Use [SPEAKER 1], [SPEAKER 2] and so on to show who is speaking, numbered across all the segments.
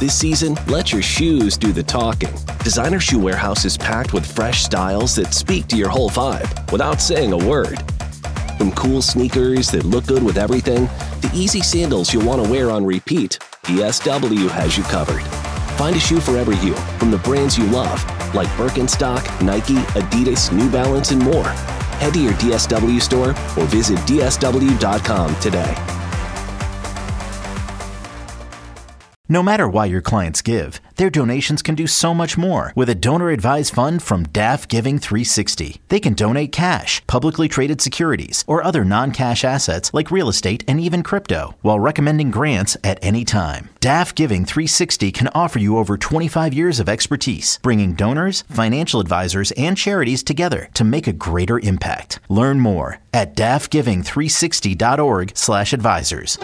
[SPEAKER 1] This season, let your shoes do the talking. Designer Shoe Warehouse is packed with fresh styles that speak to your whole vibe without saying a word. From cool sneakers that look good with everything, to easy sandals you'll want to wear on repeat, DSW has you covered. Find a shoe for every you, from the brands you love, like Birkenstock, Nike, Adidas, New Balance, and more. Head to your DSW store or visit DSW.com today.
[SPEAKER 2] No matter why your clients give, their donations can do so much more with a donor-advised fund from DAF Giving 360. They can donate cash, publicly traded securities, or other non-cash assets like real estate and even crypto, while recommending grants at any time. DAF Giving 360 can offer you over 25 years of expertise, bringing donors, financial advisors, and charities together to make a greater impact. Learn more at dafgiving360.org/advisors.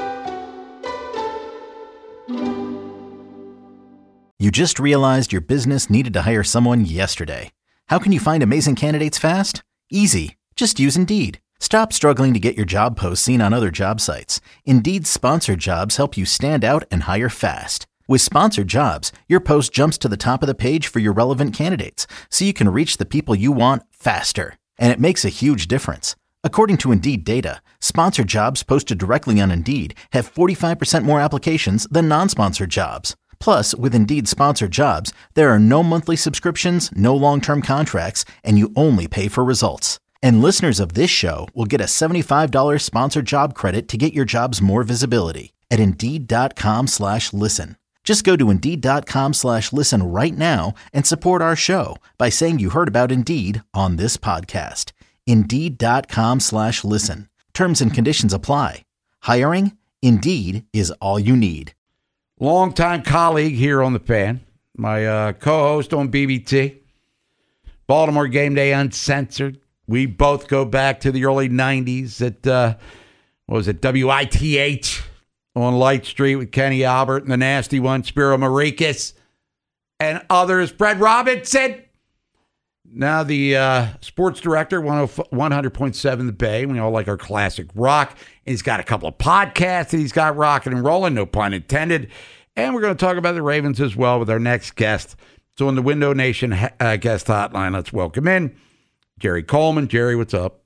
[SPEAKER 2] You just realized your business needed to hire someone yesterday. How can you find amazing candidates fast? Easy. Just use Indeed. Stop struggling to get your job posts seen on other job sites. Indeed's sponsored jobs help you stand out and hire fast. With sponsored jobs, your post jumps to the top of the page for your relevant candidates, so you can reach the people you want faster. And it makes a huge difference. According to Indeed data, sponsored jobs posted directly on Indeed have 45% more applications than non-sponsored jobs. Plus, with Indeed sponsored jobs, there are no monthly subscriptions, no long-term contracts, and you only pay for results. And listeners of this show will get a $75 sponsored job credit to get your jobs more visibility at Indeed.com/listen. Just go to Indeed.com/listen right now and support our show by saying you heard about Indeed on this podcast. Indeed.com/listen. Terms and conditions apply. Hiring? Indeed is all you need.
[SPEAKER 3] Longtime colleague here on the Fan, my co-host on BBT, Baltimore Game Day Uncensored. We both go back to the early 90s at, WITH on Light Street with Kenny Albert and the Nasty One, Spiro Marekis, and others. Fred Robinson, now the sports director, 100.7 The Bay. We all like our classic rock. He's got a couple of podcasts that he's got rocking and rolling, no pun intended. And we're going to talk about the Ravens as well with our next guest. So on the Window Nation guest hotline, let's welcome in Jerry Coleman. Jerry, what's up?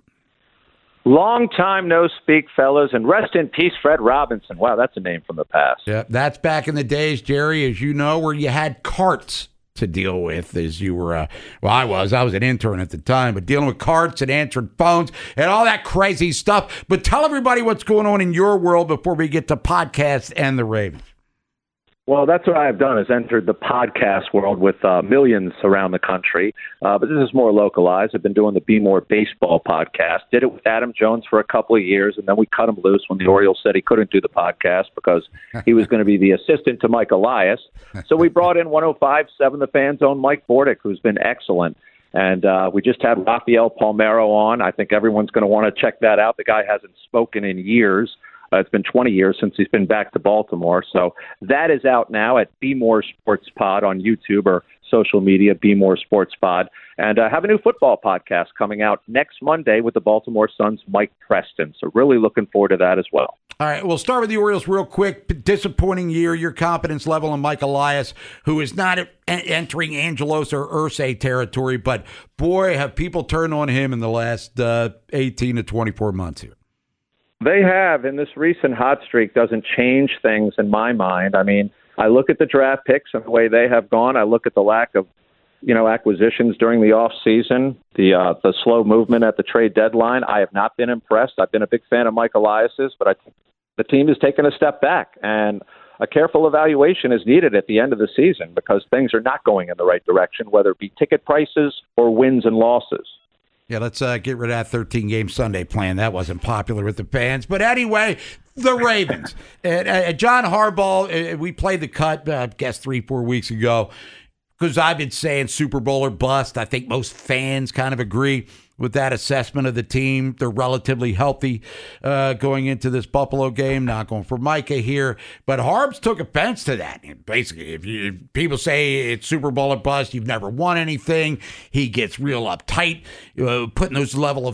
[SPEAKER 4] Long time no speak, fellas, and rest in peace, Fred Robinson. Wow, that's a name from the past.
[SPEAKER 3] Yeah, that's back in the days, Jerry, as you know, where you had carts to deal with as you were, I was an intern at the time, but dealing with carts and answering phones and all that crazy stuff. But tell everybody what's going on in your world before we get to podcasts and the Ravens.
[SPEAKER 4] Well, that's what I've done, is entered the podcast world with millions around the country. But this is more localized. I've been doing the Be More Baseball podcast. Did it with Adam Jones for a couple of years, and then we cut him loose when the Orioles said he couldn't do the podcast because he was going to be the assistant to Mike Elias. So we brought in 105.7 The Fan's own Mike Bordick, who's been excellent. And we just had Rafael Palmeiro on. I think everyone's going to want to check that out. The guy hasn't spoken in years. It's been 20 years since he's been back to Baltimore. So that is out now at Be More Sports Pod on YouTube or social media, Be More Sports Pod. And I have a new football podcast coming out next Monday with the Baltimore Sun's Mike Preston. So really looking forward to that as well.
[SPEAKER 3] All right, we'll start with the Orioles real quick. Disappointing year, your confidence level in Mike Elias, who is not entering Angelos or Irsay territory, but boy, have people turned on him in the last 18 to 24 months here.
[SPEAKER 4] They have, and this recent hot streak doesn't change things in my mind. I mean, I look at the draft picks and the way they have gone. I look at the lack of, acquisitions during the off season, the slow movement at the trade deadline. I have not been impressed. I've been a big fan of Mike Elias's, but I think the team has taken a step back, and a careful evaluation is needed at the end of the season because things are not going in the right direction, whether it be ticket prices or wins and losses.
[SPEAKER 3] Yeah, let's get rid of that 13-game Sunday plan. That wasn't popular with the fans. But anyway, the Ravens. John Harbaugh, we played the cut, I guess, 3-4 weeks ago, because I've been saying Super Bowl or bust. I think most fans kind of agree with that assessment of the team. They're relatively healthy going into this Buffalo game, not going for Micah here. But Harbs took offense to that. Basically, if people say it's Super Bowl or bust, you've never won anything. He gets real uptight, putting those level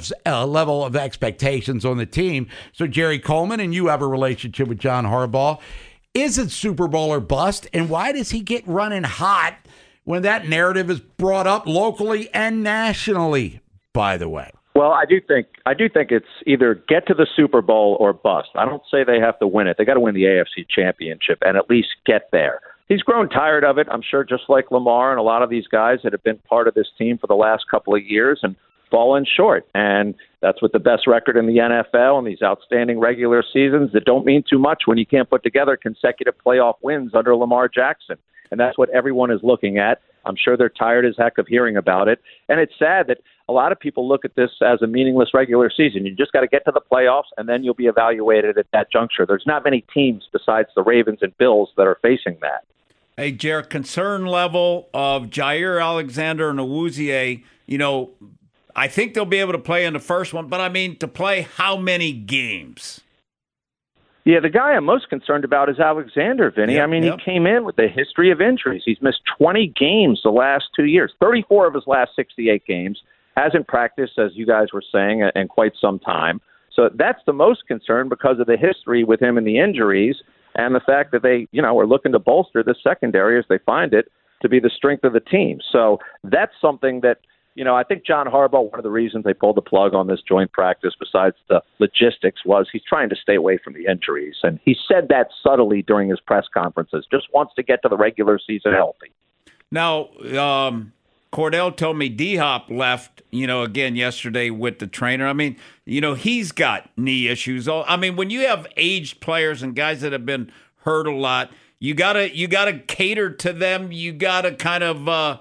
[SPEAKER 3] of expectations on the team. So Jerry Coleman, and you have a relationship with John Harbaugh. is it Super Bowl or bust? And why does he get running hot when that narrative is brought up locally and nationally, by the way?
[SPEAKER 4] Well, I do think it's either get to the Super Bowl or bust. I don't say they have to win it. They got to win the AFC Championship and at least get there. He's grown tired of it, I'm sure, just like Lamar and a lot of these guys that have been part of this team for the last couple of years and fallen short. And that's with the best record in the NFL and these outstanding regular seasons that don't mean too much when you can't put together consecutive playoff wins under Lamar Jackson. And that's what everyone is looking at. I'm sure they're tired as heck of hearing about it. And it's sad that a lot of people look at this as a meaningless regular season. You just got to get to the playoffs, and then you'll be evaluated at that juncture. There's not many teams besides the Ravens and Bills that are facing that.
[SPEAKER 5] Hey, Jared, concern level of Jair Alexander and Awuzie, I think they'll be able to play in the first one, but I mean, to play how many games?
[SPEAKER 4] Yeah, the guy I'm most concerned about is Alexander, Vinny.
[SPEAKER 5] Yep,
[SPEAKER 4] He came in with a history of injuries. He's missed 20 games the last 2 years, 34 of his last 68 games. Hasn't practiced, as you guys were saying, in quite some time. So that's the most concern because of the history with him and the injuries and the fact that they, are looking to bolster the secondary as they find it to be the strength of the team. So that's something that, I think John Harbaugh, one of the reasons they pulled the plug on this joint practice, besides the logistics, was he's trying to stay away from the injuries. And he said that subtly during his press conferences, just wants to get to the regular season healthy.
[SPEAKER 5] Now, Cordell told me D-Hop left, again yesterday with the trainer. I mean, he's got knee issues. I mean, when you have aged players and guys that have been hurt a lot, you gotta cater to them. You gotta kind of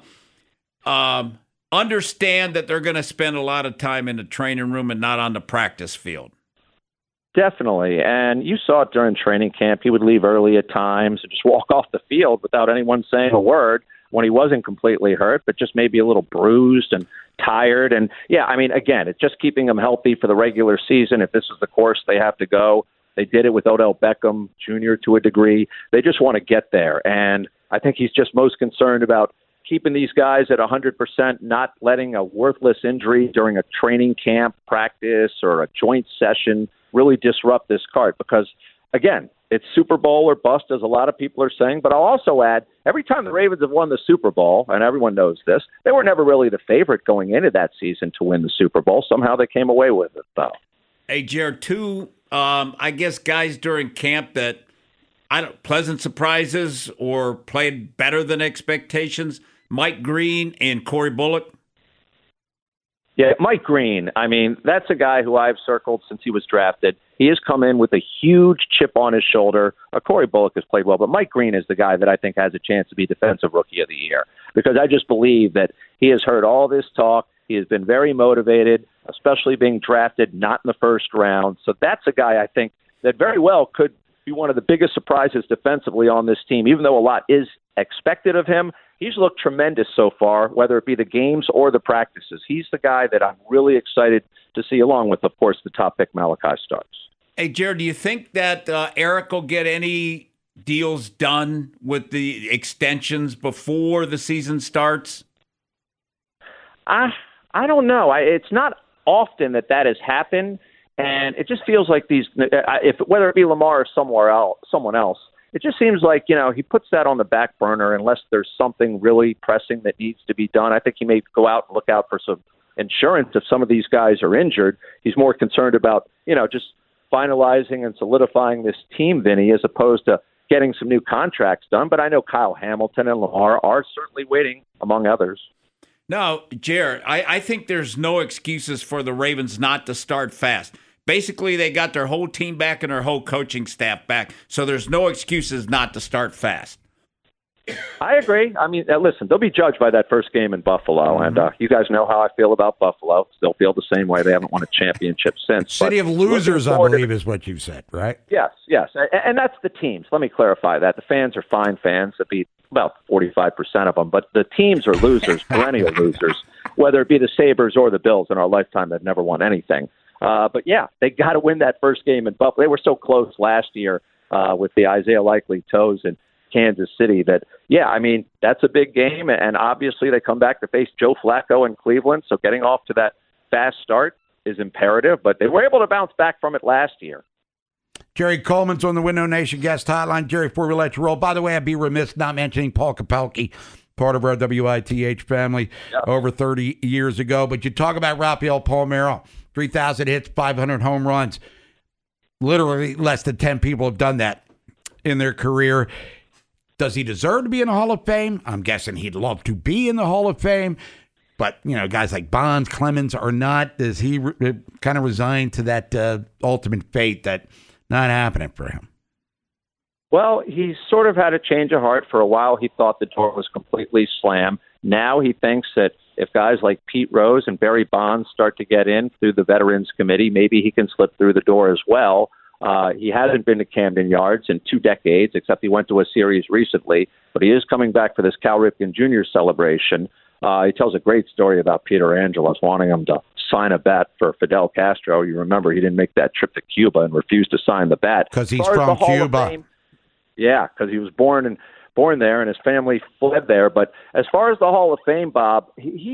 [SPEAKER 5] understand that they're going to spend a lot of time in the training room and not on the practice field.
[SPEAKER 4] Definitely. And you saw it during training camp. He would leave early at times and just walk off the field without anyone saying a word when he wasn't completely hurt, but just maybe a little bruised and tired. And, again, it's just keeping him healthy for the regular season. If this is the course they have to go, they did it with Odell Beckham Jr. to a degree. They just want to get there. And I think he's just most concerned about keeping these guys at 100%, not letting a worthless injury during a training camp practice or a joint session really disrupt this card. Because, again, it's Super Bowl or bust, as a lot of people are saying. But I'll also add, every time the Ravens have won the Super Bowl, and everyone knows this, they were never really the favorite going into that season to win the Super Bowl. Somehow they came away with it, though.
[SPEAKER 5] Hey, Jared, I guess guys during camp that pleasant surprises or played better than expectations, Mike Green and Corey Bullock.
[SPEAKER 4] Yeah, Mike Green. That's a guy who I've circled since he was drafted. He has come in with a huge chip on his shoulder. Corey Bullock has played well, but Mike Green is the guy that I think has a chance to be Defensive Rookie of the Year because I just believe that he has heard all this talk. He has been very motivated, especially being drafted not in the first round. So that's a guy I think that very well could be one of the biggest surprises defensively on this team, even though a lot is expected of him. He's looked tremendous so far, whether it be the games or the practices. He's the guy that I'm really excited to see, along with, of course, the top pick Malachi Starks.
[SPEAKER 5] Hey, Jared, do you think that Eric will get any deals done with the extensions before the season starts?
[SPEAKER 4] I don't know. It's not often that has happened, and it just feels like whether it be Lamar or someone else, it just seems like, he puts that on the back burner unless there's something really pressing that needs to be done. I think he may go out and look out for some insurance if some of these guys are injured. He's more concerned about, just finalizing and solidifying this team, Vinny, as opposed to getting some new contracts done. But I know Kyle Hamilton and Lamar are certainly waiting, among others.
[SPEAKER 5] No, Jared, I think there's no excuses for the Ravens not to start fast. Basically, they got their whole team back and their whole coaching staff back, so there's no excuses not to start fast.
[SPEAKER 4] I agree. Listen, they'll be judged by that first game in Buffalo, and you guys know how I feel about Buffalo. Still feel the same way. They haven't won a championship since.
[SPEAKER 3] City of losers, I believe, is what you said, right?
[SPEAKER 4] Yes, and that's the teams. Let me clarify that. The fans are fine fans. That beat about 45% of them, but the teams are losers, perennial losers, whether it be the Sabres or the Bills. In our lifetime, they've never won anything. But yeah, they got to win that first game in Buffalo. They were so close last year with the Isaiah Likely toes in Kansas City that, that's a big game. And obviously they come back to face Joe Flacco in Cleveland. So getting off to that fast start is imperative, but they were able to bounce back from it last year.
[SPEAKER 3] Jerry Coleman's on the Window Nation guest hotline. Jerry, before we let you roll, by the way, I'd be remiss not mentioning Paul Kapelke, part of our WITH family over 30 years ago. But you talk about Rafael Palmeiro, 3,000 hits, 500 home runs. Literally less than 10 people have done that in their career. Does he deserve to be in the Hall of Fame? I'm guessing he'd love to be in the Hall of Fame. But, guys like Bonds, Clemens are not. Does he kind of resign to that ultimate fate that not happening for him?
[SPEAKER 4] Well, he sort of had a change of heart. For a while, he thought the door was completely slammed. Now he thinks that if guys like Pete Rose and Barry Bonds start to get in through the Veterans Committee, maybe he can slip through the door as well. He hasn't been to Camden Yards in 2 decades, except he went to a series recently. But he is coming back for this Cal Ripken Jr. celebration. He tells a great story about Peter Angelos wanting him to sign a bat for Fidel Castro. You remember he didn't make that trip to Cuba and refused to sign the bat.
[SPEAKER 3] Because he's from Cuba.
[SPEAKER 4] Yeah, because he was born there and his family fled there. But as far as the Hall of Fame, Bob,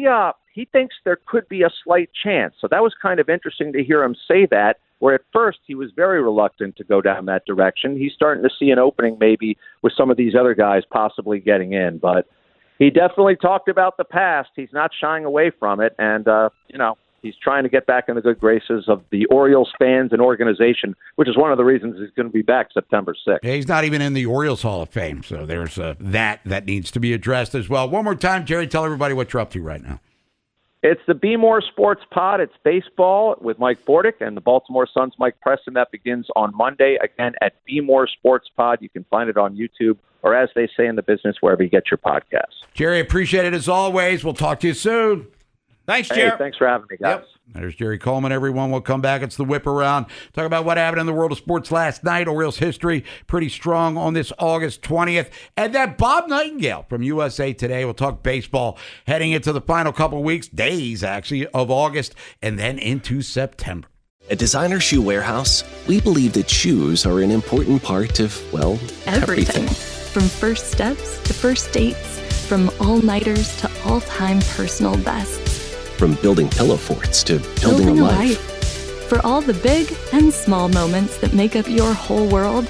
[SPEAKER 4] he thinks there could be a slight chance. So that was kind of interesting to hear him say that, where at first he was very reluctant to go down that direction. He's starting to see an opening maybe with some of these other guys possibly getting in. But he definitely talked about the past. He's not shying away from it. And, he's trying to get back in the good graces of the Orioles fans and organization, which is one of the reasons he's going to be back September 6th.
[SPEAKER 3] Yeah, he's not even in the Orioles Hall of Fame, so there's that needs to be addressed as well. One more time, Jerry, tell everybody what you're up to right now.
[SPEAKER 4] It's the Be More Sports Pod. It's baseball with Mike Bordick and the Baltimore Suns' Mike Preston. That begins on Monday, again, at Be More Sports Pod. You can find it on YouTube or, as they say in the business, wherever you get your podcasts.
[SPEAKER 3] Jerry, appreciate it as always. We'll talk to you soon.
[SPEAKER 5] Thanks, Jerry.
[SPEAKER 4] Hey, thanks for having me, guys.
[SPEAKER 3] Yep. There's Jerry Coleman, everyone. We'll come back. It's the Whip Around. Talk about what happened in the world of sports last night. Orioles history pretty strong on this August 20th. And then Bob Nightingale from USA Today. We'll talk baseball heading into the final couple weeks, days actually, of August and then into September.
[SPEAKER 1] At Designer Shoe Warehouse, we believe that shoes are an important part of, well, everything.
[SPEAKER 6] From first steps to first dates, from all-nighters to all-time personal bests.
[SPEAKER 1] From building pillow forts to building a life.
[SPEAKER 6] For all the big and small moments that make up your whole world,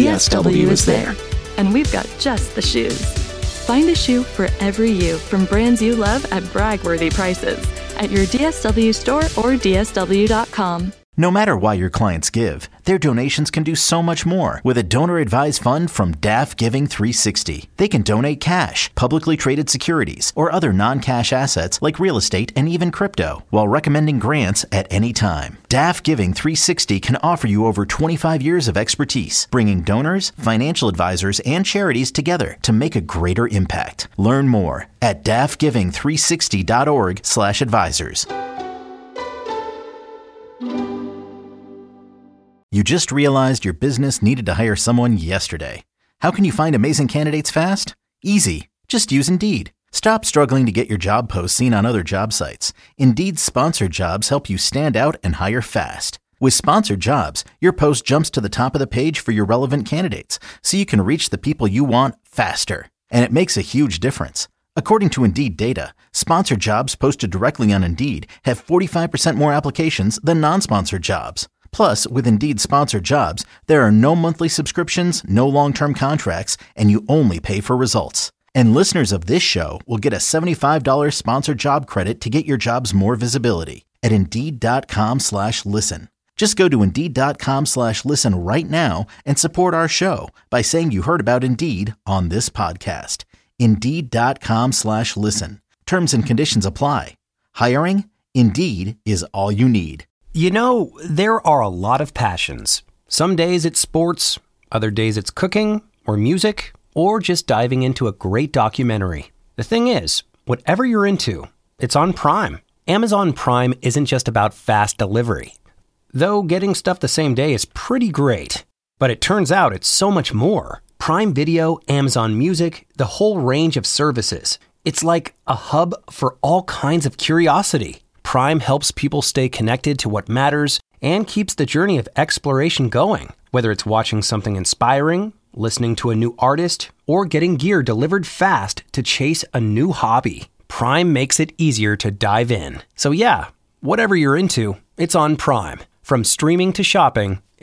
[SPEAKER 6] DSW is there. And we've got just the shoes. Find a shoe for every you from brands you love at brag-worthy prices at your DSW store or DSW.com.
[SPEAKER 2] No matter why your clients give, their donations can do so much more with a donor-advised fund from DAF Giving 360. They can donate cash, publicly traded securities, or other non-cash assets like real estate and even crypto, while recommending grants at any time. DAF Giving 360 can offer you over 25 years of expertise, bringing donors, financial advisors, and charities together to make a greater impact. Learn more at dafgiving360.org/advisors. You just realized your business needed to hire someone yesterday. How can you find amazing candidates fast? Easy. Just use Indeed. Stop struggling to get your job posts seen on other job sites. Indeed's sponsored jobs help you stand out and hire fast. With sponsored jobs, your post jumps to the top of the page for your relevant candidates, so you can reach the people you want faster. And it makes a huge difference. According to Indeed data, sponsored jobs posted directly on Indeed have 45% more applications than non-sponsored jobs. Plus, with Indeed sponsored jobs, there are no monthly subscriptions, no long-term contracts, and you only pay for results. And listeners of this show will get a $75 sponsored job credit to get your jobs more visibility at Indeed.com/listen. Just go to Indeed.com/listen right now and support our show by saying you heard about Indeed on this podcast. Indeed.com/listen. Terms and conditions apply. Hiring? Indeed is all you need.
[SPEAKER 7] You know, there are a lot of passions. Some days it's sports, other days it's cooking or music, or just diving into a great documentary. The thing is, whatever you're into, it's on Prime. Amazon Prime isn't just about fast delivery. Though getting stuff the same day is pretty great. But it turns out it's so much more. Prime Video, Amazon Music, the whole range of services. It's like a hub for all kinds of curiosity. Prime helps people stay connected to what matters and keeps the journey of exploration going. Whether it's watching something inspiring, listening to a new artist, or getting gear delivered fast to chase a new hobby, Prime makes it easier to dive in. So yeah, whatever you're into, it's on Prime. From streaming to shopping,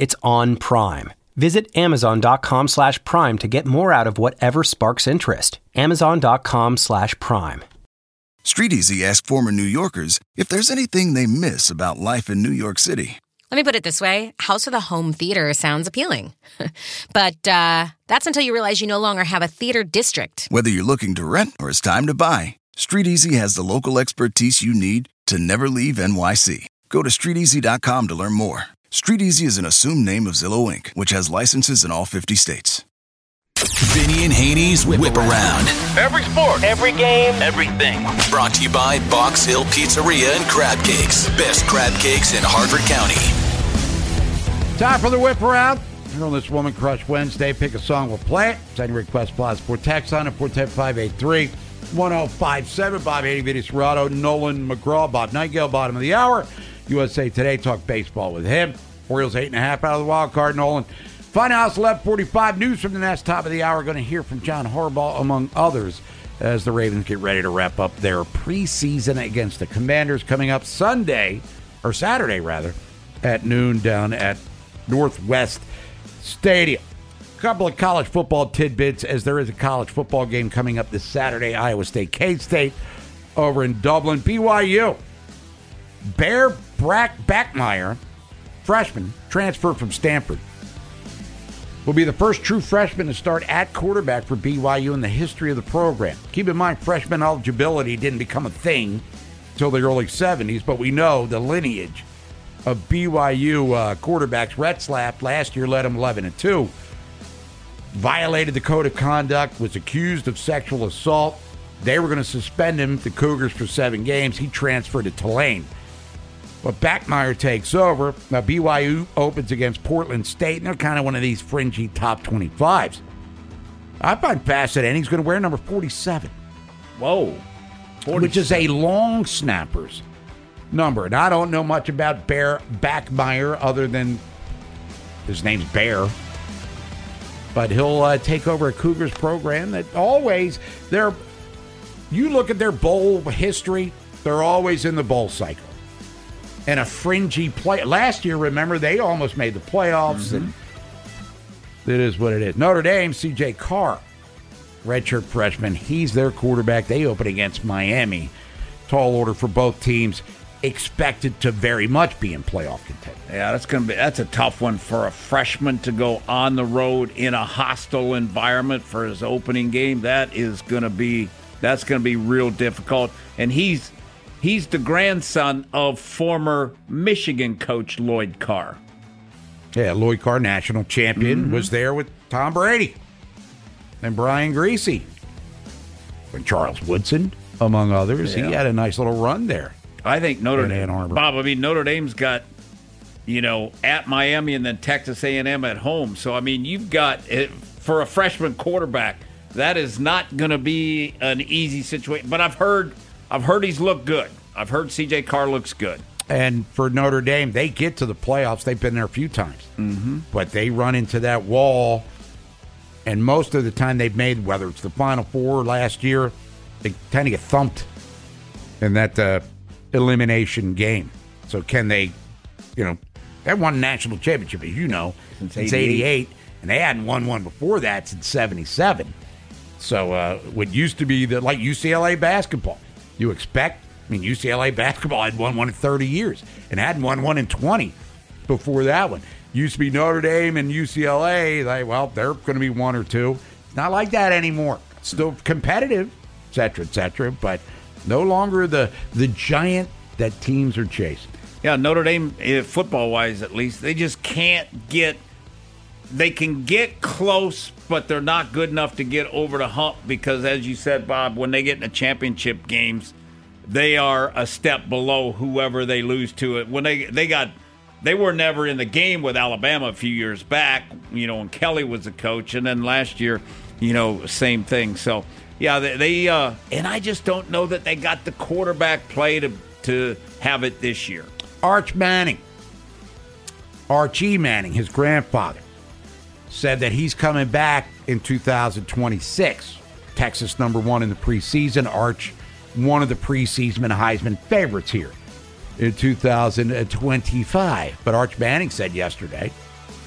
[SPEAKER 7] it's on Prime. Visit Amazon.com/Prime to get more out of whatever sparks interest. Amazon.com/Prime.
[SPEAKER 8] StreetEasy asked former New Yorkers if there's anything they miss about life in New York City.
[SPEAKER 9] Let me put it this way. House of the Home Theater sounds appealing. But that's until you realize you no longer have a theater district.
[SPEAKER 8] Whether you're looking to rent or it's time to buy, StreetEasy has the local expertise you need to never leave NYC. Go to StreetEasy.com to learn more. StreetEasy is an assumed name of Zillow Inc., which has licenses in all 50 states.
[SPEAKER 10] Vinny and Haney's Whip Around.
[SPEAKER 11] Every sport, every game, everything.
[SPEAKER 10] Brought to you by Box Hill Pizzeria and Crab Cakes. Best crab cakes in Harford County.
[SPEAKER 3] Time for the Whip Around. Here on this Woman Crush Wednesday, pick a song, we'll play it. Send your request plus for text on it, 410-583-1057. Bob Haney, Vinny Serrato, Nolan McGraw, Bob Nightingale, bottom of the hour. USA Today, talk baseball with him. Orioles 8.5 out of the wild card, Nolan. Funhouse 11:45, news from the Nest, top of the hour. Going to hear from John Harbaugh, among others, as the Ravens get ready to wrap up their preseason against the Commanders coming up Saturday, at noon down at Northwest Stadium. A couple of college football tidbits, as there is a college football game coming up this Saturday, Iowa State, K-State, over in Dublin. BYU, Bear Backmeyer, freshman, transfer from Stanford, will be the first true freshman to start at quarterback for BYU in the history of the program. Keep in mind, freshman eligibility didn't become a thing until the early 70s, but we know the lineage of BYU quarterbacks. Rhett Slapp last year led them 11-2. Violated the code of conduct, was accused of sexual assault. They were going to suspend him, the Cougars, for 7 games. He transferred to Tulane. But Backmeyer takes over. Now, BYU opens against Portland State, and they're kind of one of these fringy top 25s. I find fascinating. He's going to wear number 47.
[SPEAKER 5] Whoa.
[SPEAKER 3] 47. Which is a long snapper's number. And I don't know much about Bear Backmeyer other than his name's Bear. But he'll take over a Cougars program that always, you look at their bowl history, they're always in the bowl cycle. And a fringy play. Last year, remember, they almost made the playoffs. And it is what it is. Notre Dame, C.J. Carr, redshirt freshman. He's their quarterback. They open against Miami. Tall order for both teams. Expected to very much be in playoff contention.
[SPEAKER 5] Yeah, that's a tough one for a freshman to go on the road in a hostile environment for his opening game. That's going to be real difficult. And he's the grandson of former Michigan coach Lloyd Carr.
[SPEAKER 3] Yeah, Lloyd Carr, national champion, was there with Tom Brady and Brian Griese. And Charles Woodson, among others. Yeah. He had a nice little run there.
[SPEAKER 5] I think Notre Dame,
[SPEAKER 3] Ann Arbor.
[SPEAKER 5] Bob, Notre Dame's got, at Miami and then Texas A&M at home. So, you've got, for a freshman quarterback, that is not going to be an easy situation. But I've heard he's looked good. I've heard C.J. Carr looks good.
[SPEAKER 3] And for Notre Dame, they get to the playoffs. They've been there a few times. But they run into that wall. And most of the time they've made, whether it's the Final Four last year, they tend to get thumped in that elimination game. So can they, they won a national championship, as you know, since 88. And they hadn't won one before that since 77. So what used to be like UCLA basketball, you expect, UCLA basketball had won one in 30 years and hadn't won one in 20 before that one. Used to be Notre Dame and UCLA, they're going to be one or two. It's not like that anymore. It's still competitive, et cetera, but no longer the giant that teams are chasing.
[SPEAKER 5] Yeah, Notre Dame, football-wise at least, they just can't get – they can get close, but they're not good enough to get over the hump because, as you said, Bob, when they get in the championship games, they are a step below whoever they lose to. It when they were never in the game with Alabama a few years back, when Kelly was the coach, and then last year, same thing. So, yeah, they and I just don't know that they got the quarterback play to have it this year.
[SPEAKER 3] Archie Manning, his grandfather, said that he's coming back in 2026. Texas #1 in the preseason. Arch, one of the preseason Heisman favorites here in 2025. But Arch Manning said yesterday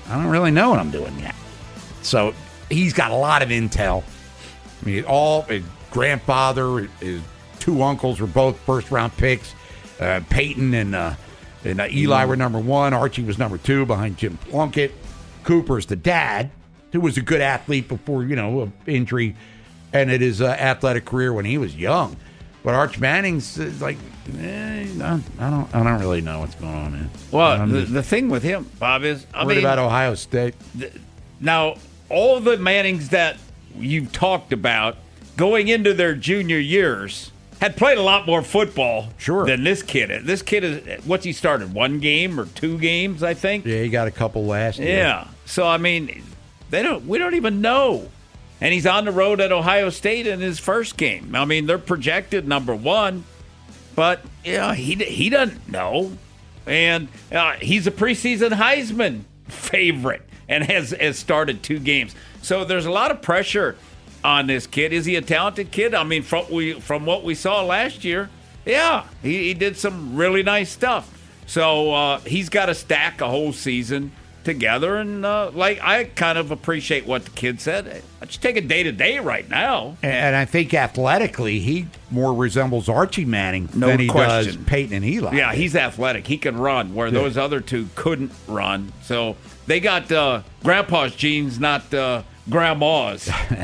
[SPEAKER 3] I don't really know what I'm doing yet. So he's got a lot of intel. I mean, all his grandfather, his two uncles were both first-round picks. Peyton and Eli were number 1. Archie was number 2 behind Jim Plunkett. Cooper's the dad, who was a good athlete before, injury, ended his athletic career when he was young. But Arch Manning's like, I don't really know what's going on, man.
[SPEAKER 5] Well, the thing with him, Bob, is
[SPEAKER 3] What about Ohio State?
[SPEAKER 5] Now, all the Mannings that you've talked about going into their junior years had played a lot more football than this kid. This kid is, what's he started, 1 game or 2 games, I think?
[SPEAKER 3] Yeah, he got a couple last year.
[SPEAKER 5] Yeah. So, I mean, we don't even know. And he's on the road at Ohio State in his first game. I mean, they're projected number 1, but he doesn't know. And he's a preseason Heisman favorite and has started 2 games. So there's a lot of pressure on this kid. Is he a talented kid? I mean, from what we saw last year, yeah, he did some really nice stuff. So he's got to stack a whole season together, and I kind of appreciate what the kid said. I just take it day to day right now.
[SPEAKER 3] And I think athletically, he more resembles Archie Manning than he does Peyton and Eli.
[SPEAKER 5] Yeah, he's athletic. He can run, where those other 2 couldn't run. So they got grandpa's genes, not grandma's.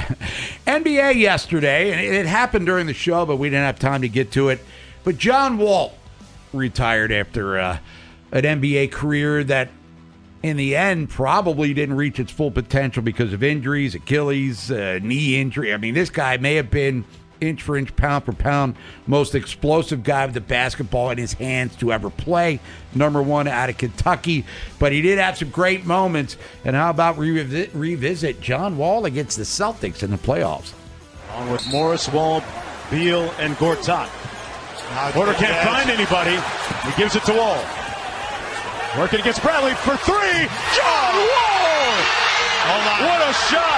[SPEAKER 3] NBA yesterday, and it happened during the show, but we didn't have time to get to it. But John Wall retired after an NBA career that, in the end, probably didn't reach its full potential because of injuries, Achilles, knee injury. I mean, this guy may have been inch for inch, pound for pound, most explosive guy with the basketball in his hands to ever play. Number 1 out of Kentucky. But he did have some great moments. And how about revisit John Wall against the Celtics in the playoffs?
[SPEAKER 12] On with Morris, Wall, Beal, and Gortat. Porter can't find anybody. He gives it to Wall. Working against Bradley for 3. John Wall! What a shot!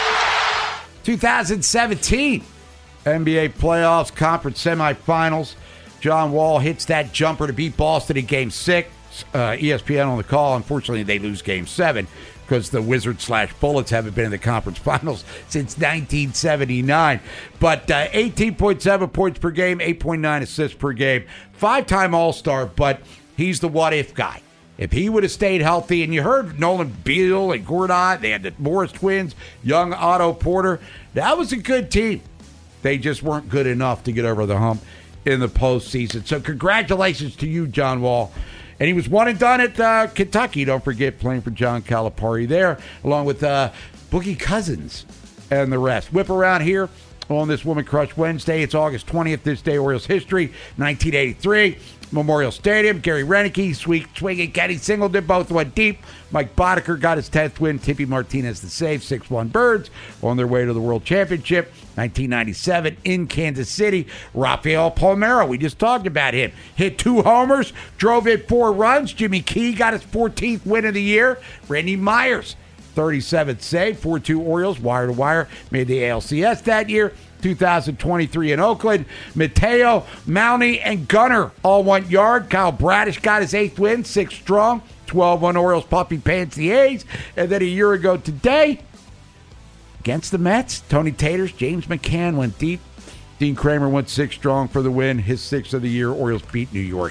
[SPEAKER 3] 2017 NBA playoffs, conference semifinals. John Wall hits that jumper to beat Boston in Game 6. ESPN on the call. Unfortunately, they lose Game 7 because the Wizards/Bullets haven't been in the conference finals since 1979. But 18.7 points per game, 8.9 assists per game. 5-time All-Star, but he's the what-if guy. If he would have stayed healthy, and you heard Nolan Beal and Gortat, they had the Morris twins, young Otto Porter. That was a good team. They just weren't good enough to get over the hump in the postseason. So congratulations to you, John Wall. And he was one and done at Kentucky. Don't forget, playing for John Calipari there, along with Boogie Cousins and the rest. Whip around here on this Woman Crush Wednesday. It's August 20th, this day, Orioles history, 1983. Memorial Stadium, Gary Renicky, swinging Kenny Singleton, both went deep. Mike Boddicker got his 10th win. Tippy Martinez the save. 6-1 Birds on their way to the World Championship. 1997 in Kansas City. Rafael Palmeiro, we just talked about him. Hit 2 homers, drove in 4 runs. Jimmy Key got his 14th win of the year. Randy Myers, 37th save. 4-2 Orioles, wire to wire. Made the ALCS that year. 2023 in Oakland. Mateo, Mounty, and Gunnar all went yard. Kyle Bradish got his 8th win, 6 strong. 12-1 Orioles puppy pants the A's. And then a year ago today, against the Mets, Tony Taters, James McCann went deep. Dean Kramer went 6 strong for the win. His 6th of the year. Orioles beat New York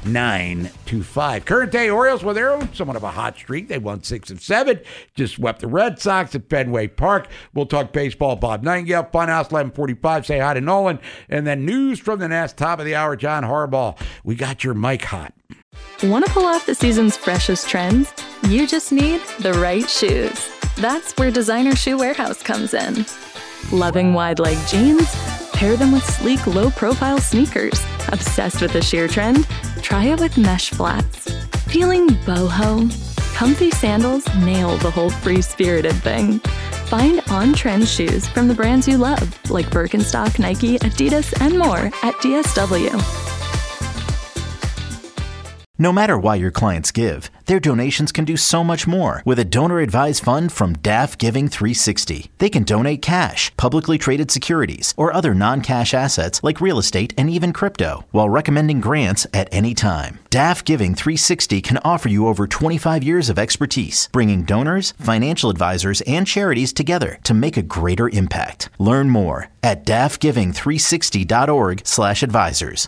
[SPEAKER 3] 9-5. Current day Orioles, well, they're on somewhat of a hot streak. They won 6 of 7. Just swept the Red Sox at Fenway Park. We'll talk baseball. Bob Nightingale, Funhouse, 11:45. Say hi to Nolan. And then news from the Nest, top of the hour, John Harbaugh. We got your mic hot.
[SPEAKER 6] Want to pull off the season's freshest trends? You just need the right shoes. That's where Designer Shoe Warehouse comes in. Loving wide leg jeans? Pair them with sleek, low-profile sneakers. Obsessed with the sheer trend? Try it with mesh flats. Feeling boho? Comfy sandals nail the whole free-spirited thing. Find on-trend shoes from the brands you love, like Birkenstock, Nike, Adidas, and more at DSW.
[SPEAKER 2] No matter why your clients give, their donations can do so much more with a donor-advised fund from DAF Giving 360. They can donate cash, publicly traded securities, or other non-cash assets like real estate and even crypto, while recommending grants at any time. DAF Giving 360 can offer you over 25 years of expertise, bringing donors, financial advisors, and charities together to make a greater impact. Learn more at dafgiving360.org/advisors.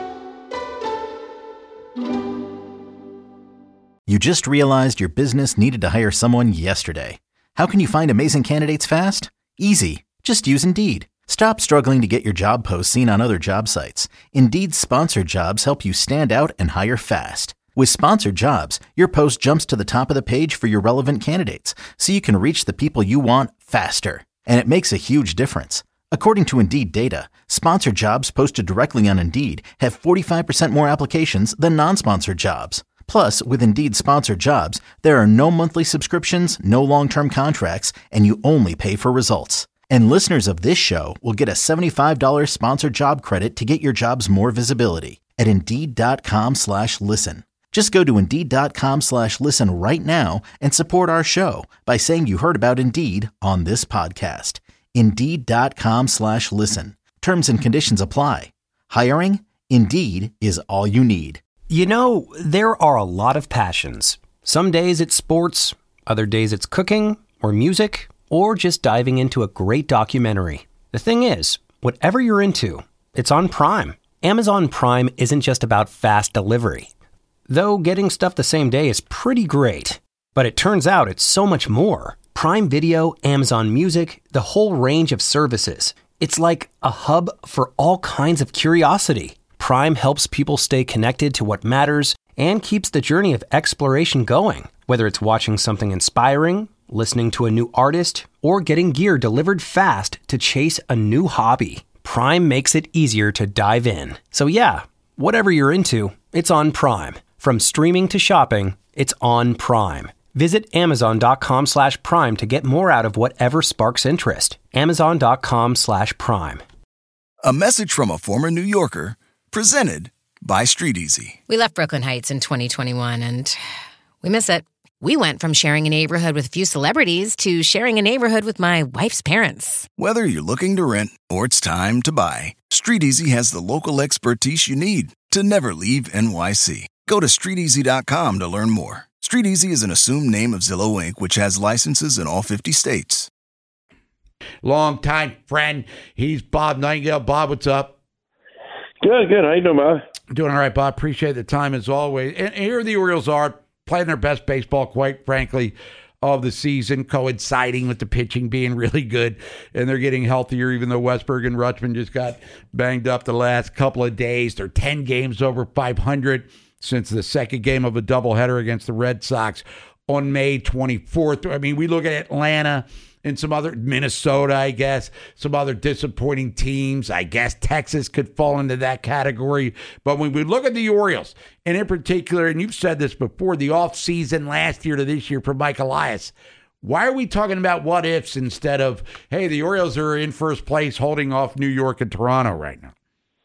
[SPEAKER 2] You just realized your business needed to hire someone yesterday. How can you find amazing candidates fast? Easy. Just use Indeed. Stop struggling to get your job posts seen on other job sites. Indeed's sponsored jobs help you stand out and hire fast. With sponsored jobs, your post jumps to the top of the page for your relevant candidates, so you can reach the people you want faster. And it makes a huge difference. According to Indeed data, sponsored jobs posted directly on Indeed have 45% more applications than non-sponsored jobs. Plus, with Indeed sponsored jobs, there are no monthly subscriptions, no long-term contracts, and you only pay for results. And listeners of this show will get a $75 sponsored job credit to get your jobs more visibility at Indeed.com/listen. Just go to Indeed.com/listen right now and support our show by saying you heard about Indeed on this podcast. Indeed.com/listen. Terms and conditions apply. Hiring? Indeed is all you need.
[SPEAKER 7] You know, there are a lot of passions. Some days it's sports, other days it's cooking or music, or just diving into a great documentary. The thing is, whatever you're into, it's on Prime. Amazon Prime isn't just about fast delivery. Though getting stuff the same day is pretty great. But it turns out it's so much more. Prime Video, Amazon Music, the whole range of services. It's like a hub for all kinds of curiosity. Prime helps people stay connected to what matters and keeps the journey of exploration going. Whether it's watching something inspiring, listening to a new artist, or getting gear delivered fast to chase a new hobby, Prime makes it easier to dive in. So yeah, whatever you're into, it's on Prime. From streaming to shopping, it's on Prime. Visit Amazon.com/Prime to get more out of whatever sparks interest. Amazon.com/Prime.
[SPEAKER 8] A message from a former New Yorker, presented by StreetEasy.
[SPEAKER 9] We left Brooklyn Heights in 2021 and we miss it. We went from sharing a neighborhood with a few celebrities to sharing a neighborhood with my wife's parents.
[SPEAKER 8] Whether you're looking to rent or it's time to buy, StreetEasy has the local expertise you need to never leave NYC. Go to StreetEasy.com to learn more. StreetEasy is an assumed name of Zillow Inc., which has licenses in all 50 states.
[SPEAKER 3] Long-time friend. He's Bob Nightingale. Bob, what's up?
[SPEAKER 13] Good. How you doing, Bob?
[SPEAKER 3] Doing all right, Bob. Appreciate the time as always. And here the Orioles are playing their best baseball, quite frankly, of the season, coinciding with the pitching being really good. And they're getting healthier, even though Westberg and Rutschman just got banged up the last couple of days. They're 10 games over 500 since the second game of a doubleheader against the Red Sox on May 24th. I mean, we look at Atlanta and some other, Minnesota, I guess, some other disappointing teams. I guess Texas could fall into that category. But when we look at the Orioles, and in particular, and you've said this before, the offseason last year to this year for Mike Elias, why are we talking about what ifs instead of, hey, the Orioles are in first place holding off New York and Toronto right now?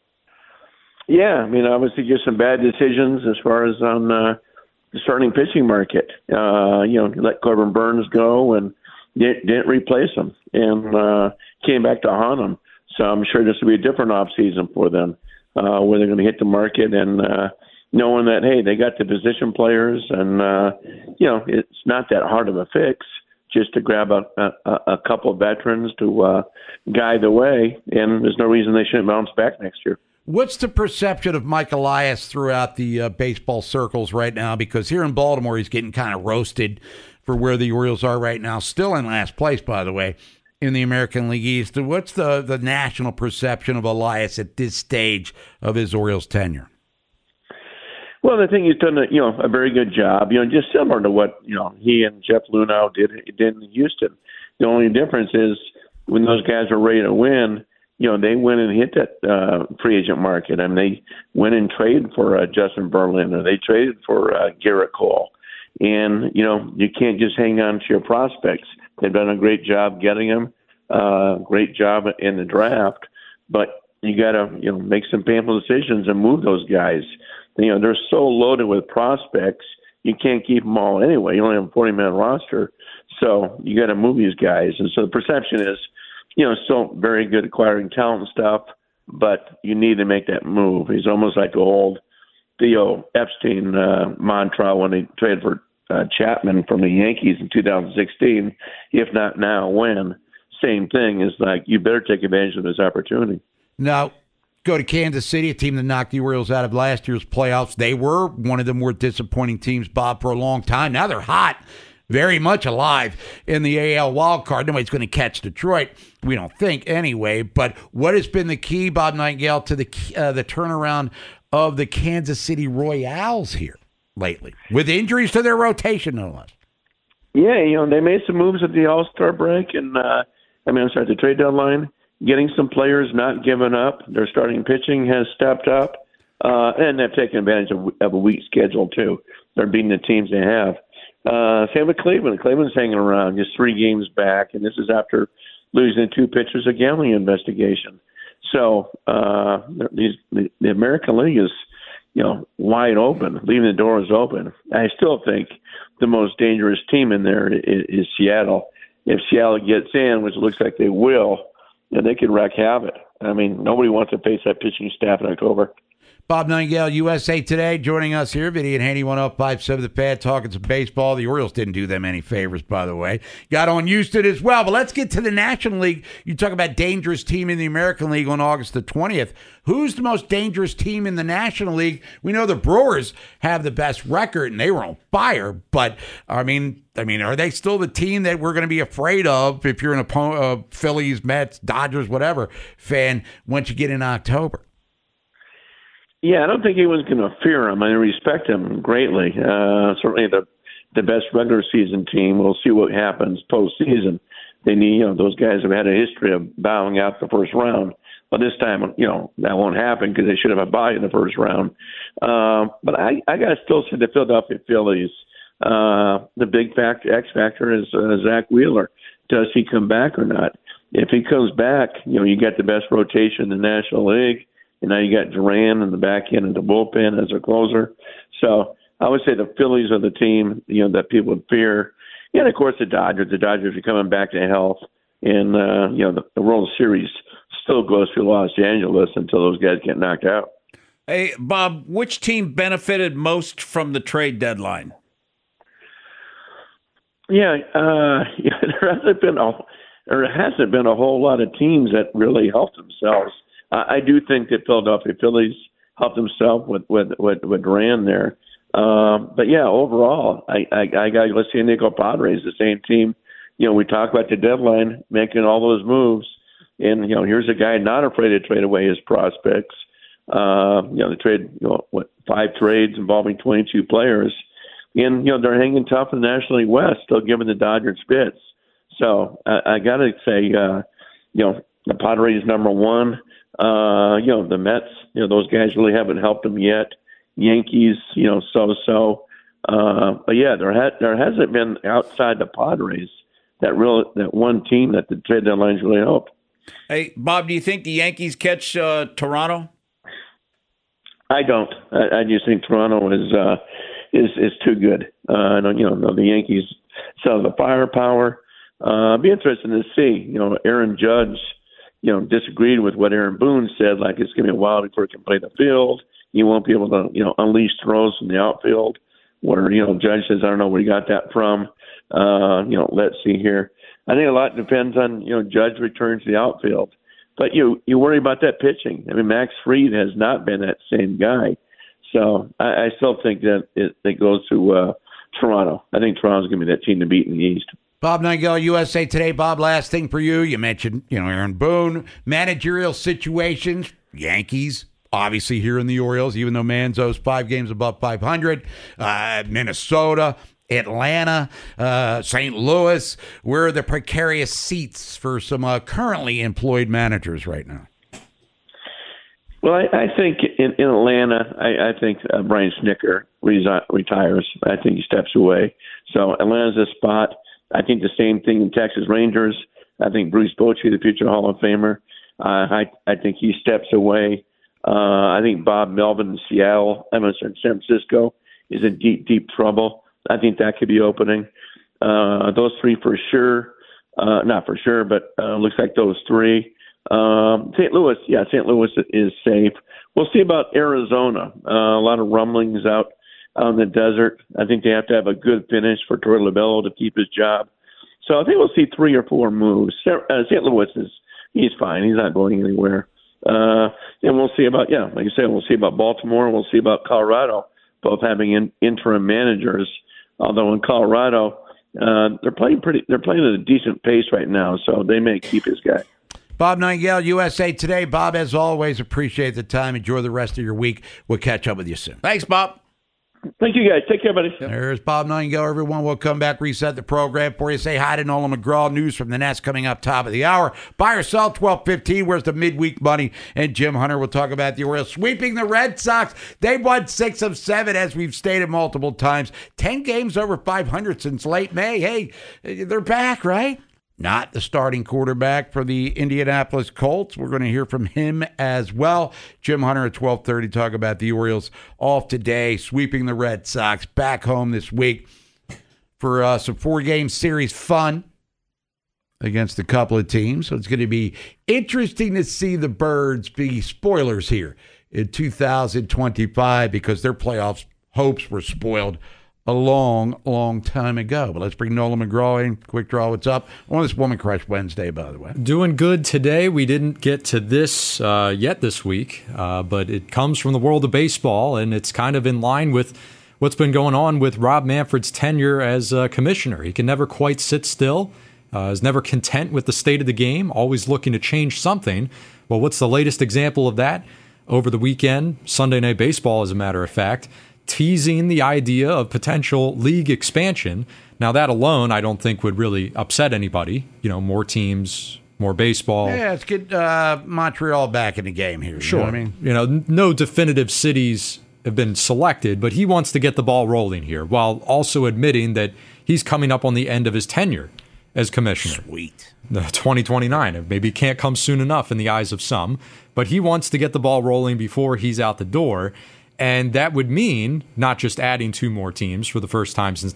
[SPEAKER 13] Yeah, I mean, obviously just some bad decisions as far as on the starting pitching market. Let Corbin Burns go and didn't replace him and came back to haunt them. So I'm sure this will be a different offseason for them where they're going to hit the market and knowing that, hey, they got the position players and, it's not that hard of a fix just to grab a couple of veterans to guide the way. And there's no reason they shouldn't bounce back next year.
[SPEAKER 3] What's the perception of Mike Elias throughout the baseball circles right now? Because here in Baltimore, he's getting kind of roasted for where the Orioles are right now. Still in last place, by the way, in the American League East. What's the national perception of Elias at this stage of his Orioles tenure?
[SPEAKER 13] Well, I think he's done a very good job. Just similar to what he and Jeff Luhnow did in Houston. The only difference is when those guys are ready to win, they went and hit that free agent market. I mean, they went and traded for Justin Verlander. They traded for Garrett Cole. And, you can't just hang on to your prospects. They've done a great job getting them, great job in the draft. But you got to, make some painful decisions and move those guys. They're so loaded with prospects, you can't keep them all anyway. You only have a 40-man roster, so you got to move these guys. And so the perception is, still very good acquiring talent and stuff, but you need to make that move. He's almost like the old Theo Epstein mantra when they traded for Chapman from the Yankees in 2016. If not now, when? Same thing is like, you better take advantage of this opportunity.
[SPEAKER 3] Now, go to Kansas City, a team that knocked the Orioles out of last year's playoffs. They were one of the more disappointing teams, Bob, for a long time. Now they're hot, very much alive in the AL wildcard. Nobody's going to catch Detroit, we don't think anyway. But what has been the key, Bob Nightingale, to the turnaround of the Kansas City Royals here lately, with injuries to their rotation, no less?
[SPEAKER 13] Yeah, they made some moves at the All-Star break, and the trade deadline. Getting some players not giving up. Their starting pitching has stepped up, and they've taken advantage of a weak schedule, too. They're beating the teams they have. Same with Cleveland. Cleveland's hanging around, just 3 games back, and this is after losing 2 pitchers, a gambling investigation. So the American League is, wide open, leaving the doors open. I still think the most dangerous team in there is Seattle. If Seattle gets in, which looks like they will, they could wreak havoc. Nobody wants to face that pitching staff in October.
[SPEAKER 3] Bob Nightingale, USA Today, joining us here. Vinny and Haney 105.7 The Pad, talking some baseball. The Orioles didn't do them any favors, by the way. Got on Houston as well. But let's get to the National League. You talk about dangerous team in the American League on August the 20th. Who's the most dangerous team in the National League? We know the Brewers have the best record, and they were on fire. But, are they still the team that we're going to be afraid of if you're an Phillies, Mets, Dodgers, whatever fan once you get in October?
[SPEAKER 13] Yeah, I don't think anyone's going to fear him. I respect him greatly. Certainly the best regular season team. We'll see what happens postseason. They need, those guys have had a history of bowing out the first round. But this time, that won't happen because they should have a bye in the first round. But I got to still say the Philadelphia Phillies. The big X factor is Zach Wheeler. Does he come back or not? If he comes back, you got the best rotation in the National League. And now you got Duran in the back end of the bullpen as a closer. So I would say the Phillies are the team, that people would fear. And, of course, the Dodgers. The Dodgers are coming back to health. And, the World Series still goes through Los Angeles until those guys get knocked out.
[SPEAKER 5] Hey, Bob, which team benefited most from the trade deadline?
[SPEAKER 13] Yeah, there hasn't been a whole lot of teams that really helped themselves. I do think that Philadelphia Phillies helped themselves with Duran there. But yeah, overall, I got to go San Diego Padres, the same team. We talk about the deadline, making all those moves, and here's a guy not afraid to trade away his prospects. They trade 5 trades involving 22 players, and they're hanging tough in the National League West, still giving the Dodgers fits. So I got to say, the Padres number 1. The Mets, those guys really haven't helped them yet. Yankees, so. But yeah, there hasn't been outside the Padres that one team that the trade deadline's really helped.
[SPEAKER 5] Hey, Bob, do you think the Yankees catch Toronto?
[SPEAKER 13] I don't. I just think Toronto is too good. The Yankees still have the firepower. It'd be interesting to see. Aaron Judge, disagreed with what Aaron Boone said, like it's going to be a while before he can play the field. He won't be able to, unleash throws from the outfield. Where, Judge says, I don't know where he got that from. Let's see here. I think a lot depends on, Judge returns to the outfield. But you worry about that pitching. Max Fried has not been that same guy. So I still think that it goes to Toronto. I think Toronto's going to be that team to beat in the East.
[SPEAKER 3] Bob Nightingale, USA Today. Bob, last thing for you. You mentioned, Aaron Boone, managerial situations, Yankees, obviously here in the Orioles, even though Manzo's 5 games above 500, Minnesota, Atlanta, St. Louis. Where are the precarious seats for some currently employed managers right now?
[SPEAKER 13] Well, I think in Atlanta, I think Brian Snitker retires. I think he steps away. So Atlanta's a spot. I think the same thing in Texas Rangers. I think Bruce Bochy, the future Hall of Famer, I think he steps away. I think Bob Melvin in Seattle, San Francisco is in deep, deep trouble. I think that could be opening. Those three for sure. Not for sure, but looks like those three. St. Louis is safe. We'll see about Arizona. A lot of rumblings out in the desert. I think they have to have a good finish for Torey Lovullo to keep his job. So I think we'll see 3 or 4 moves. St. Louis he's fine. He's not going anywhere. And we'll see about, like you said, we'll see about Baltimore. We'll see about Colorado, both having interim managers. Although in Colorado, they're playing at a decent pace right now, so they may keep his guy.
[SPEAKER 3] Bob Nightingale, USA Today. Bob, as always, appreciate the time. Enjoy the rest of your week. We'll catch up with you soon.
[SPEAKER 5] Thanks, Bob.
[SPEAKER 13] Thank you, guys. Take care, buddy.
[SPEAKER 3] There's Bob Nightingale, everyone. We'll come back, reset the program for you. Say hi to Nolan McGraw. News from the Nets coming up top of the hour. Buy or sell, 12:15. Where's the midweek money? And Jim Hunter will talk about the Orioles sweeping the Red Sox. They've won 6 of 7, as we've stated multiple times. 10 games over 500 since late May. Hey, they're back, right? Not the starting quarterback for the Indianapolis Colts. We're going to hear from him as well. Jim Hunter at 12:30 talk about the Orioles off today, sweeping the Red Sox, back home this week for some 4-game series fun against a couple of teams. So it's going to be interesting to see the Birds be spoilers here in 2025 because their playoffs hopes were spoiled a long time ago. But let's bring Nolan McGraw in. Quick Draw, what's up? On this Woman Crush Wednesday, by the way.
[SPEAKER 14] Doing good today. We didn't get to this yet this week, but it comes from the world of baseball, and it's kind of in line with what's been going on with Rob Manfred's tenure as commissioner. He can never quite sit still, is never content with the state of the game, always looking to change something. Well, what's the latest example of that? Over the weekend, Sunday Night Baseball, as a matter of fact, teasing the idea of potential league expansion. Now, that alone, I don't think would really upset anybody. More teams, more baseball.
[SPEAKER 3] Yeah, let's get Montreal back in the game here.
[SPEAKER 14] Sure.
[SPEAKER 3] You know what I mean?
[SPEAKER 14] No definitive cities have been selected, but he wants to get the ball rolling here while also admitting that he's coming up on the end of his tenure as commissioner.
[SPEAKER 3] Sweet.
[SPEAKER 14] 2029. Maybe can't come soon enough in the eyes of some, but he wants to get the ball rolling before he's out the door. And that would mean not just adding 2 more teams for the first time since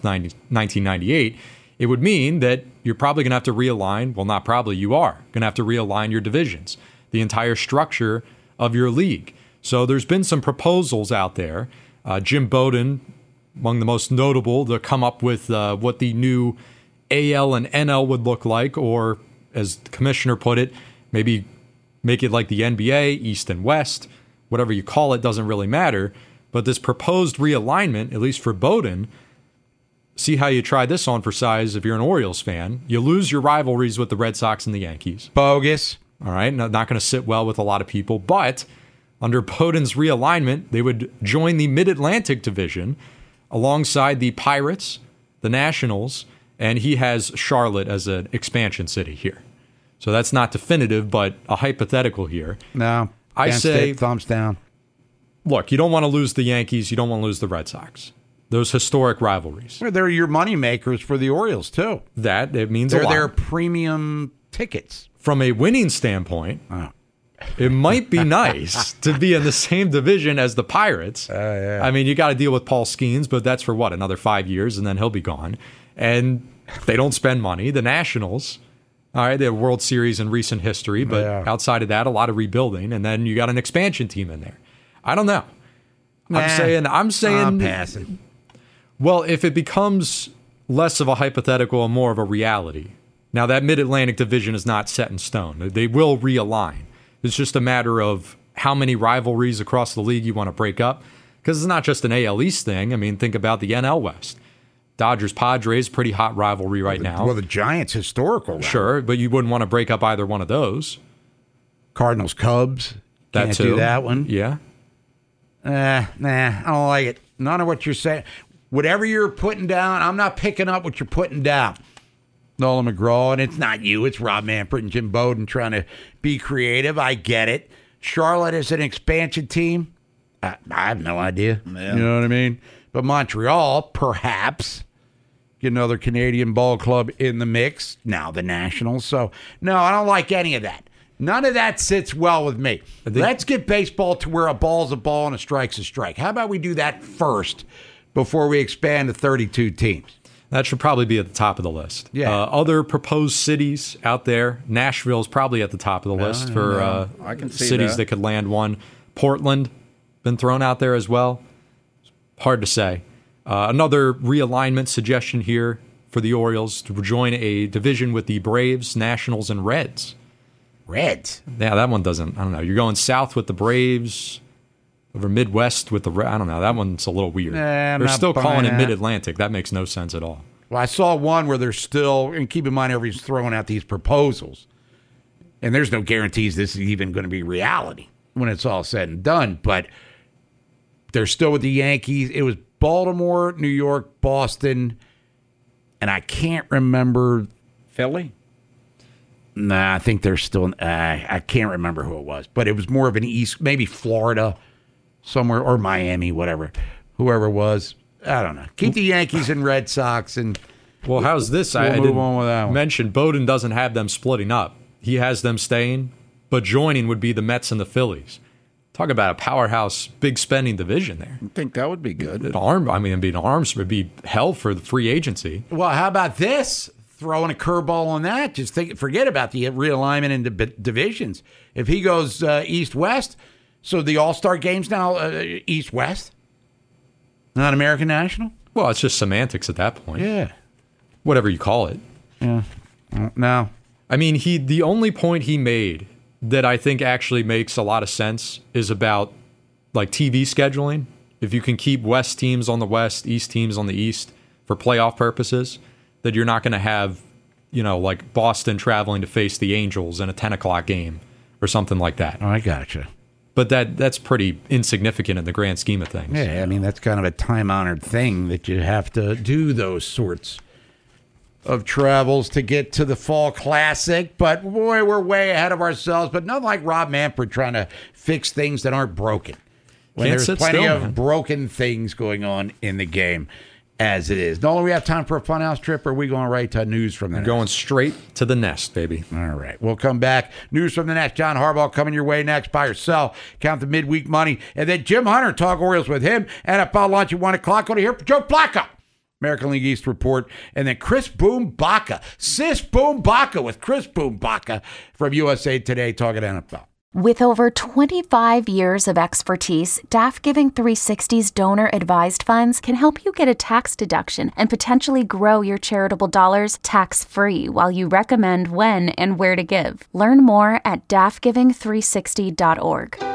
[SPEAKER 14] 1998. It would mean that you're probably going to have to realign. Well, not probably. You are going to have to realign your divisions, the entire structure of your league. So there's been some proposals out there. Jim Bowden, among the most notable, to come up with what the new AL and NL would look like, or as the commissioner put it, maybe make it like the NBA, East and West. Whatever you call it doesn't really matter. But this proposed realignment, at least for Bowden, see how you try this on for size if you're an Orioles fan. You lose your rivalries with the Red Sox and the Yankees.
[SPEAKER 3] Bogus.
[SPEAKER 14] All right, not going to sit well with a lot of people. But under Bowden's realignment, they would join the Mid-Atlantic Division alongside the Pirates, the Nationals, and he has Charlotte as an expansion city here. So that's not definitive, but a hypothetical here.
[SPEAKER 3] No.
[SPEAKER 14] I say
[SPEAKER 3] thumbs down.
[SPEAKER 14] Look, you don't want to lose the Yankees. You don't want to lose the Red Sox. Those historic rivalries.
[SPEAKER 3] They're your money makers for the Orioles, too.
[SPEAKER 14] It means a lot.
[SPEAKER 3] They're their premium tickets.
[SPEAKER 14] From a winning standpoint, it might be nice to be in the same division as the Pirates.
[SPEAKER 3] Yeah.
[SPEAKER 14] I mean, you got to deal with Paul Skeens, but that's for another 5 years, and then he'll be gone. And they don't spend money. The Nationals... All right, they have World Series in recent history, but outside of that, a lot of rebuilding, and then you got an expansion team in there. I don't know. I'm saying
[SPEAKER 3] I'm passing.
[SPEAKER 14] Well, if it becomes less of a hypothetical and more of a reality. Now, that Mid-Atlantic Division is not set in stone. They will realign. It's just a matter of how many rivalries across the league you want to break up, because it's not just an AL East thing. I mean, think about the NL West. Dodgers-Padres, pretty hot rivalry right now.
[SPEAKER 3] Well, the Giants, historical rivalry.
[SPEAKER 14] Sure, but you wouldn't want to break up either one of those.
[SPEAKER 3] Cardinals-Cubs. Can't do that one.
[SPEAKER 14] Yeah.
[SPEAKER 3] I don't like it. None of what you're saying. Whatever you're putting down, I'm not picking up what you're putting down. Nolan McGraw, and it's not you. It's Rob Manfred and Jim Bowden trying to be creative. I get it. Charlotte is an expansion team. I have no idea.
[SPEAKER 5] Yeah.
[SPEAKER 3] You know what I mean? But Montreal, perhaps, get another Canadian ball club in the mix. Now the Nationals. So, no, I don't like any of that. None of that sits well with me. Let's get baseball to where a ball's a ball and a strike's a strike. How about we do that first before we expand to 32 teams?
[SPEAKER 14] That should probably be at the top of the list.
[SPEAKER 3] Yeah.
[SPEAKER 14] Other proposed cities out there, Nashville's probably at the top of the list for
[SPEAKER 5] I can see
[SPEAKER 14] cities that could land one. Portland, been thrown out there as well. Hard to say. Another realignment suggestion here for the Orioles to join a division with the Braves, Nationals, and Reds.
[SPEAKER 3] Reds?
[SPEAKER 14] Yeah, that one doesn't. I don't know. You're going south with the Braves, over Midwest with the Reds. I don't know. That one's a little weird. They're still calling it Mid-Atlantic. That makes no sense at all.
[SPEAKER 3] Well, I saw one where they're still, and keep in mind, everybody's throwing out these proposals, and there's no guarantees this is even going to be reality when it's all said and done, but they're still with the Yankees. It was Baltimore, New York, Boston, and I can't remember.
[SPEAKER 5] Philly?
[SPEAKER 3] Nah, I think they're still. I can't remember who it was, but it was more of an East, maybe Florida, somewhere, or Miami, whatever, whoever it was. I don't know. Keep the Yankees and Red Sox, and
[SPEAKER 14] well, how's this?
[SPEAKER 3] I didn't
[SPEAKER 14] mention Bowden doesn't have them splitting up. He has them staying, but joining would be the Mets and the Phillies. Talk about a powerhouse, big spending division there.
[SPEAKER 5] I think that would be good.
[SPEAKER 14] Arms would be hell for the free agency.
[SPEAKER 3] Well, how about this? Throwing a curveball on that. Just forget about the realignment into divisions. If he goes East-West, so the All-Star game's now East-West, not American National?
[SPEAKER 14] Well, it's just semantics at that point.
[SPEAKER 3] Yeah.
[SPEAKER 14] Whatever you call it.
[SPEAKER 3] Yeah. No.
[SPEAKER 14] I mean, the only point he made that I think actually makes a lot of sense is about like TV scheduling. If you can keep West teams on the West, East teams on the East for playoff purposes, that you're not going to have, like Boston traveling to face the Angels in a 10 o'clock game or something like that.
[SPEAKER 3] Oh, I gotcha.
[SPEAKER 14] But that's pretty insignificant in the grand scheme of things.
[SPEAKER 3] Yeah, I mean, that's kind of a time-honored thing that you have to do those sorts of travels to get to the Fall Classic. But, boy, we're way ahead of ourselves. But not like Rob Manfred trying to fix things that aren't broken. When there's plenty of broken things going on in the game as it is. Nolan, we have time for a funhouse trip, or are we going right to news from the nest?
[SPEAKER 14] Going straight to the nest, baby.
[SPEAKER 3] All right. We'll come back. News from the nest. John Harbaugh coming your way next. Buy or sell. Count the midweek money. And then Jim Hunter, talk Orioles with him. NFL lunch at 1 o'clock. Go to hear from Joe Flacco. American League East report. And then Chris Boom Baca. Sis Boom Baca with Chris Boom Baca from USA Today talking NFL.
[SPEAKER 15] With over 25 years of expertise, DAF Giving 360's donor-advised funds can help you get a tax deduction and potentially grow your charitable dollars tax-free while you recommend when and where to give. Learn more at dafgiving360.org.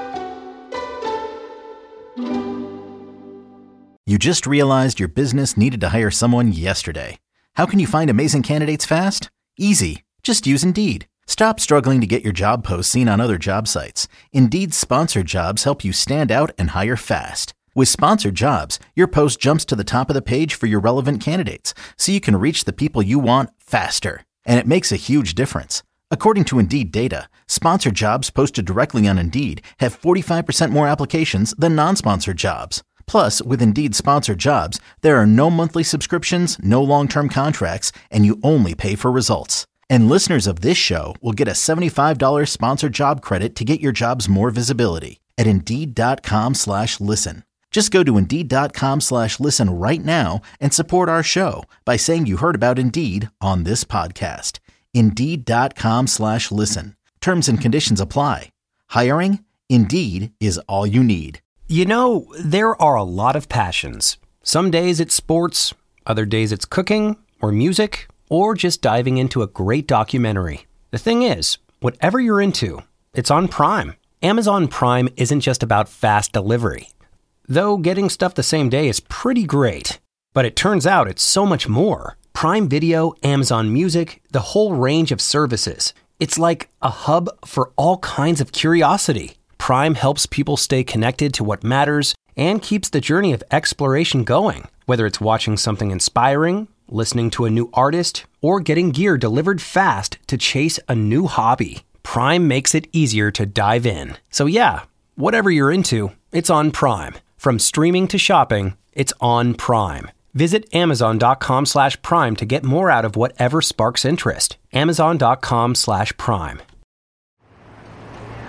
[SPEAKER 2] You just realized your business needed to hire someone yesterday. How can you find amazing candidates fast? Easy. Just use Indeed. Stop struggling to get your job posts seen on other job sites. Indeed's sponsored jobs help you stand out and hire fast. With sponsored jobs, your post jumps to the top of the page for your relevant candidates, so you can reach the people you want faster. And it makes a huge difference. According to Indeed data, sponsored jobs posted directly on Indeed have 45% more applications than non-sponsored jobs. Plus, with Indeed sponsored jobs, there are no monthly subscriptions, no long-term contracts, and you only pay for results. And listeners of this show will get a $75 sponsored job credit to get your jobs more visibility at Indeed.com/listen. Just go to Indeed.com/listen right now and support our show by saying you heard about Indeed on this podcast. Indeed.com/listen. Terms and conditions apply. Hiring? Indeed is all you need.
[SPEAKER 7] There are a lot of passions. Some days it's sports, other days it's cooking or music, or just diving into a great documentary. The thing is, whatever you're into, it's on Prime. Amazon Prime isn't just about fast delivery. Though getting stuff the same day is pretty great. But it turns out it's so much more. Prime Video, Amazon Music, the whole range of services. It's like a hub for all kinds of curiosity. Prime helps people stay connected to what matters and keeps the journey of exploration going. Whether it's watching something inspiring, listening to a new artist, or getting gear delivered fast to chase a new hobby, Prime makes it easier to dive in. So yeah, whatever you're into, it's on Prime. From streaming to shopping, it's on Prime. Visit Amazon.com/Prime to get more out of whatever sparks interest. Amazon.com/Prime.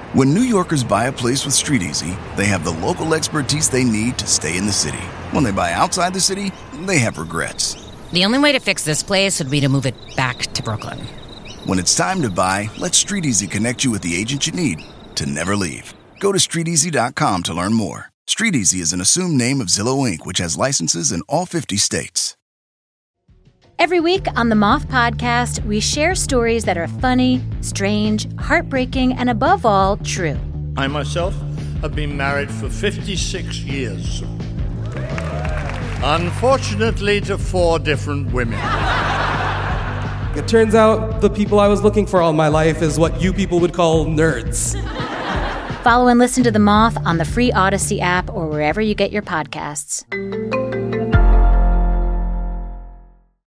[SPEAKER 8] When New Yorkers buy a place with StreetEasy, they have the local expertise they need to stay in the city. When they buy outside the city, they have regrets.
[SPEAKER 9] The only way to fix this place would be to move it back to Brooklyn.
[SPEAKER 8] When it's time to buy, let StreetEasy connect you with the agent you need to never leave. Go to StreetEasy.com to learn more. StreetEasy is an assumed name of Zillow Inc., which has licenses in all 50 states.
[SPEAKER 16] Every week on the Moth Podcast, we share stories that are funny, strange, heartbreaking, and above all, true.
[SPEAKER 17] I myself have been married for 56 years. Unfortunately, to 4 different women.
[SPEAKER 18] It turns out the people I was looking for all my life is what you people would call nerds.
[SPEAKER 16] Follow and listen to The Moth on the free Odyssey app or wherever you get your podcasts.